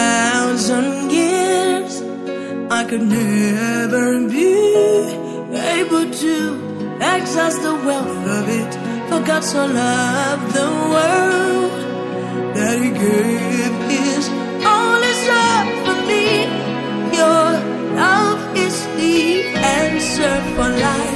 1,000 years, I could never be able to access the wealth of it. For God so loved the world that He gave His only Son for me. Your love is the answer for life.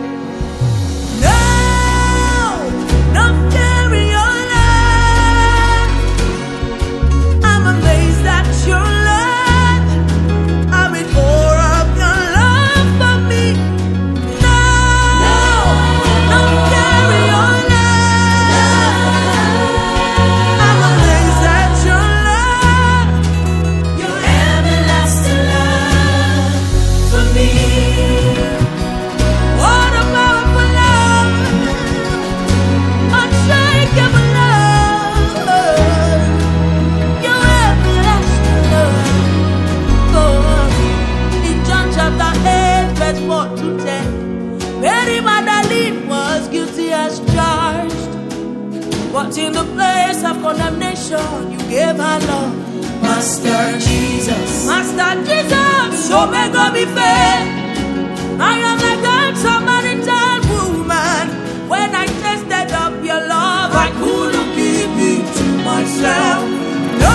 Mary Magdalene was guilty as charged, but in the place of condemnation, you gave her love. Master Jesus, so may God be fair. I am like that Samaritan woman. When I tasted of your love, I couldn't keep it to myself. No,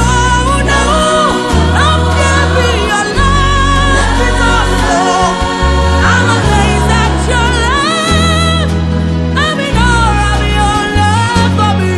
give me your love, because I'm amazed at your love. I'm in awe of your love for me.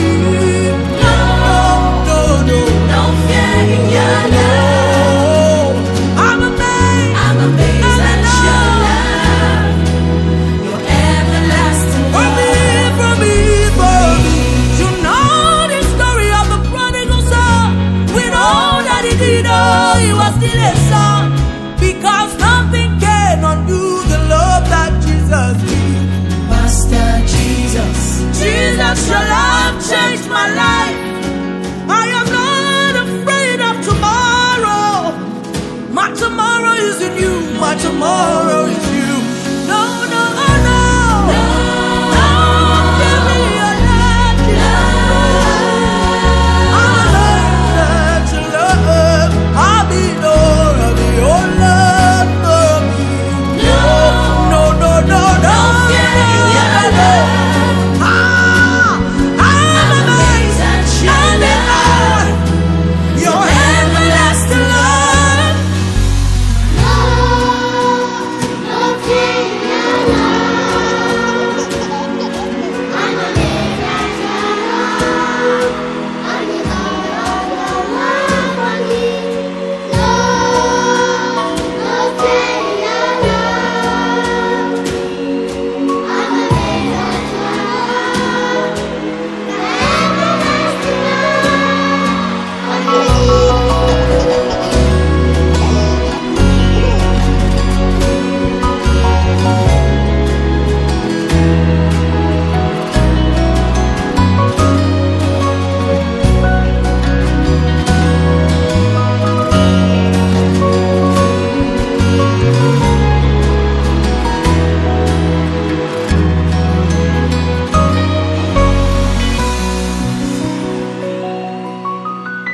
No fear in your love. I'm amazed at your love. Your everlasting love. For me. You know the story of the prodigal son. With all that he did, he was still a son. Because nothing can undo the love that Jesus did. Master Jesus, your love changed my life. I am not afraid of tomorrow. My tomorrow is in you. My tomorrow